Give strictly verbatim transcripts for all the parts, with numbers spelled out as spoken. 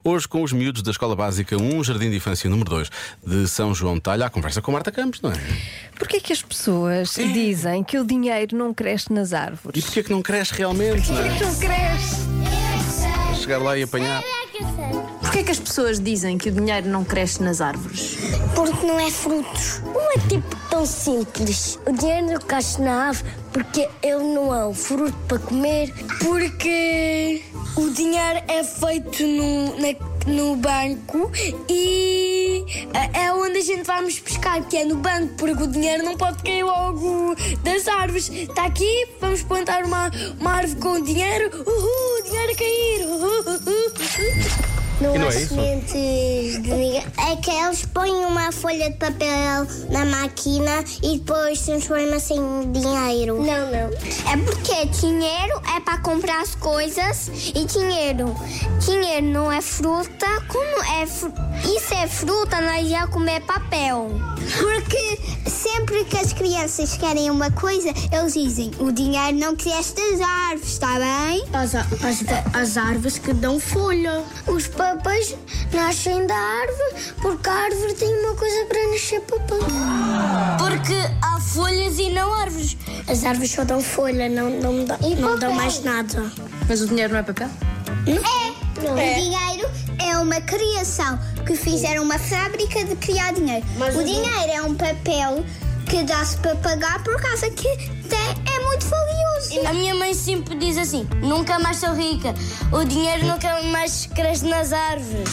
Hoje com os miúdos da Escola Básica um, Jardim de Infância número dois de São João de Talho, à conversa com Marta Campos, não é? Porquê é que as pessoas É. dizem que o dinheiro não cresce nas E árvores? porquê que não cresce realmente, não é? Porquê que não cresce? Chegar lá e apanhar. Porquê é que as pessoas dizem que o dinheiro não cresce nas árvores? Porque não é frutos. Não é tipo tão simples. O dinheiro não cresce na árvore porque ele não é um fruto para comer. Porque o dinheiro é feito no, na- no banco e é onde a gente vamos pescar, que é no banco, porque o dinheiro não pode cair logo das árvores. Está aqui, vamos plantar uma, uma árvore com dinheiro. Uhul, dinheiro a cair. Uhul. Não, E não há é isso? sementes de dinheiro. É que eles põem uma folha de papel na máquina e depois transforma-se em dinheiro. Não, não. É porque dinheiro é para comprar as coisas e dinheiro. Dinheiro não é fruta. Como é fru... Isso é fruta, nós já comer papel. Porque sempre que as crianças querem uma coisa, eles dizem: o dinheiro não cresce das árvores, está bem? As, as, as árvores que dão folha. Os papéis nascem da árvore porque a árvore tem uma coisa para nascer papel. Porque há folhas e não árvores. As árvores só dão folha, não, não, dão, não dão mais nada. Mas o dinheiro não é papel? É. O dinheiro é uma criação que fizeram uma fábrica de criar dinheiro. o dinheiro é um papel que dá-se para pagar por causa que tem, é muito valioso. A minha mãe sempre diz assim: nunca mais sou rica. O dinheiro nunca mais cresce nas árvores.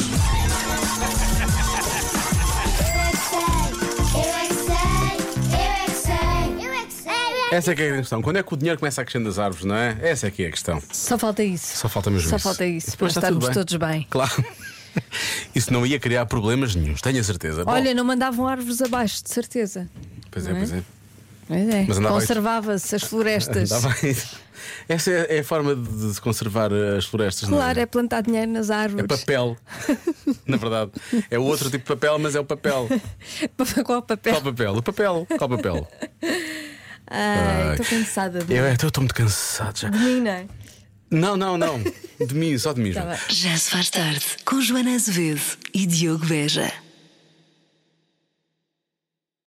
Eu é que sei, eu é que sei, eu é que sei, eu é que sei. Essa é que é a questão. Quando é que o dinheiro começa a crescer nas árvores, não é? Essa é que é a questão. Só falta isso. Só falta mesmo Só isso. falta E isso, para depois está tudo estarmos todos bem. Claro. Isso não ia criar problemas nenhums, tenho a certeza. Bom, Olha, não mandavam árvores abaixo, de certeza. pois é, não é? pois é. Pois é. Mas andava Conservava-se as florestas. Está bem. Essa é, é a forma de se conservar as florestas, Claro, não é plantar dinheiro nas é? árvores. É papel. Na verdade. É o outro tipo de papel, mas é o papel. Qual papel? Qual papel? O papel. Qual papel? Ai, estou cansada de Eu é, estou muito cansado já. mim, não é? Não, não, não. De mim, só de mim. Tá João. bem. Já se faz tarde com Joana Azevedo e Diogo Beja.